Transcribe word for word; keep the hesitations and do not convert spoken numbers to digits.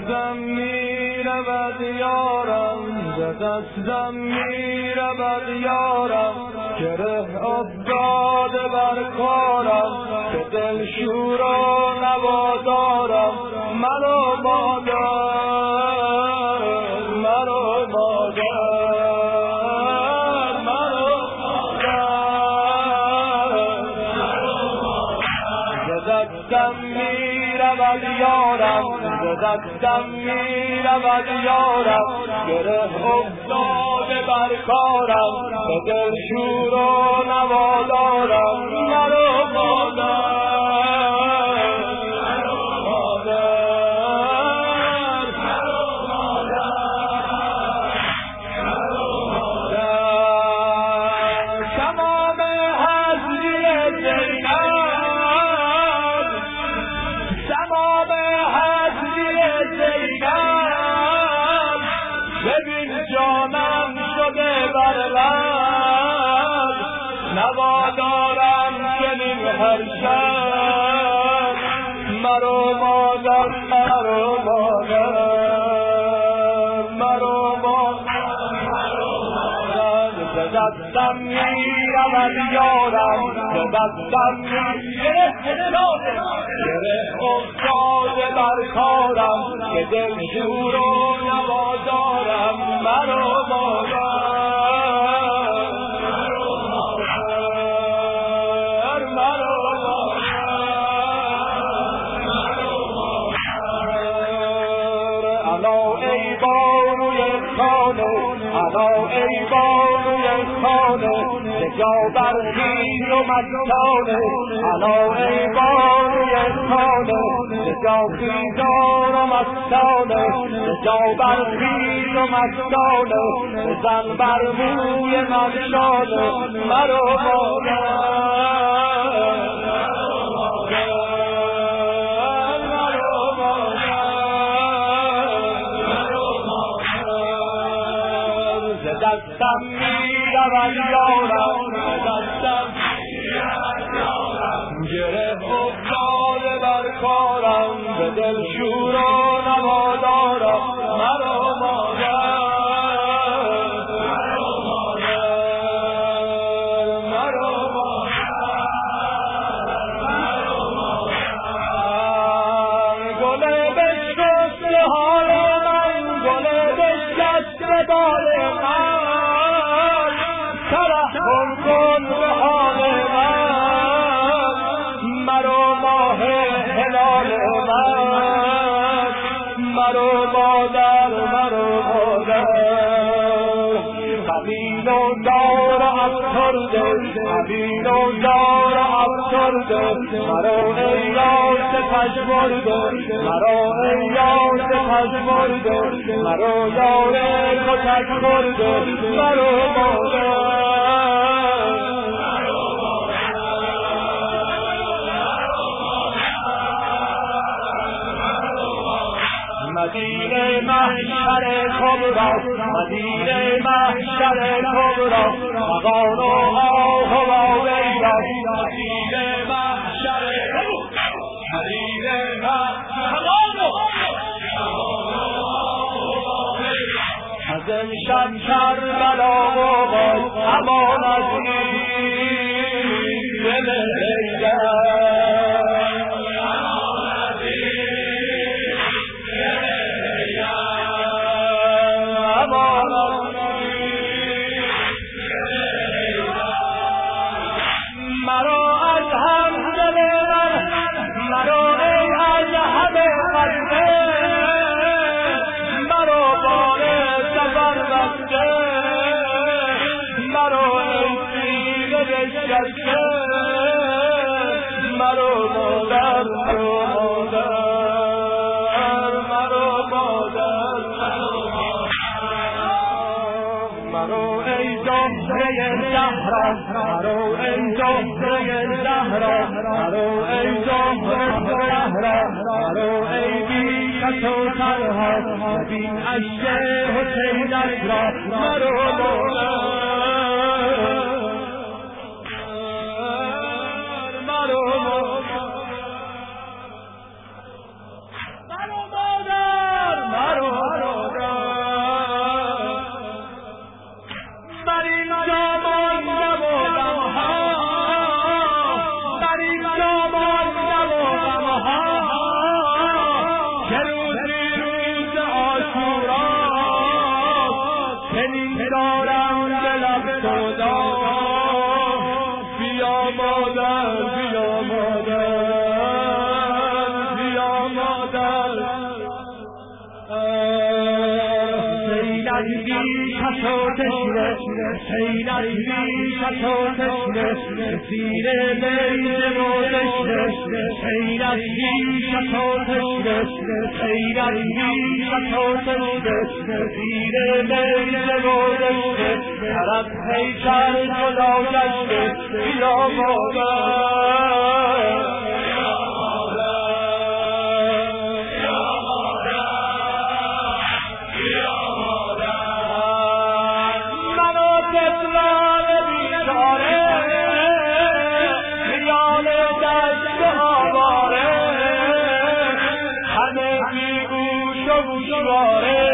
دستم میرود یارم، ز دستم میرود یارم، گره افتاده بر کارم، که دل شور و نوادارم. منو مادر، منو مادر، منو مادر، ز دستم میرود یارم، ز دستم میرود یارم، گره افتاده بر کارم، به دل شور و نوادارم. منو مادر، جانم شده بر لب، نوادارم چنین هر شب. مرو مادر، مرو مادر، مرو مادر، ز دستم میرود یارم، ز دستم میرود گره افتاده بر کارم، که دل شور و نوادارم. مرو مادر، مرو مادر، الا ای بانوی خانه، الا ای بانوی خانه، جا برخیز و مستانه. الا ای بانوی خانه، جا خیزان و مستانه، جا برخیز و مستانه، زن بر موی مستانه. مرو مادر، دستم میرود یارم، دستم میرود یارم، گره افتاده بر کارم، به دل شور و نوادارم. مرو مادر، مرو مادر، مرو مادر، گل بشکست حال من، گل بشکست بال من، ترحم کن به حال من. مرو ماه هلال من، مرو مادر، مرو مادر، قبیل و دار افسرده، قبیل و دار افسرده، مرو ای یاس پژمرده، مرو ای یاس پژمرده، مرو یار کتک برده. مرو مادر، مدینه محشر کبرا، مدینه محشر کبرا، مغان و آه و آویرا. مدینه محشر، مدینه محشر، از امشب کربلا بابا امان از این دل مرو مادر، مرو مادر، مرو مادر، مرو ای زهره زهرا، مرو ای زهره زهرا، مرو ای زهره زهرا، مرو ای بی کس و تنها، بین اشک حسین را. مرو مادر، مرو مادر، بی کسو تشنه سینت بی کسو تشنه سینه بیده و تشنه سینت بی کسو تشنه سینت بی کسو تشنه سینه بیده و تشنه طرف پیشن خدا گشته بیا مادر همه بی گوش و گوشواره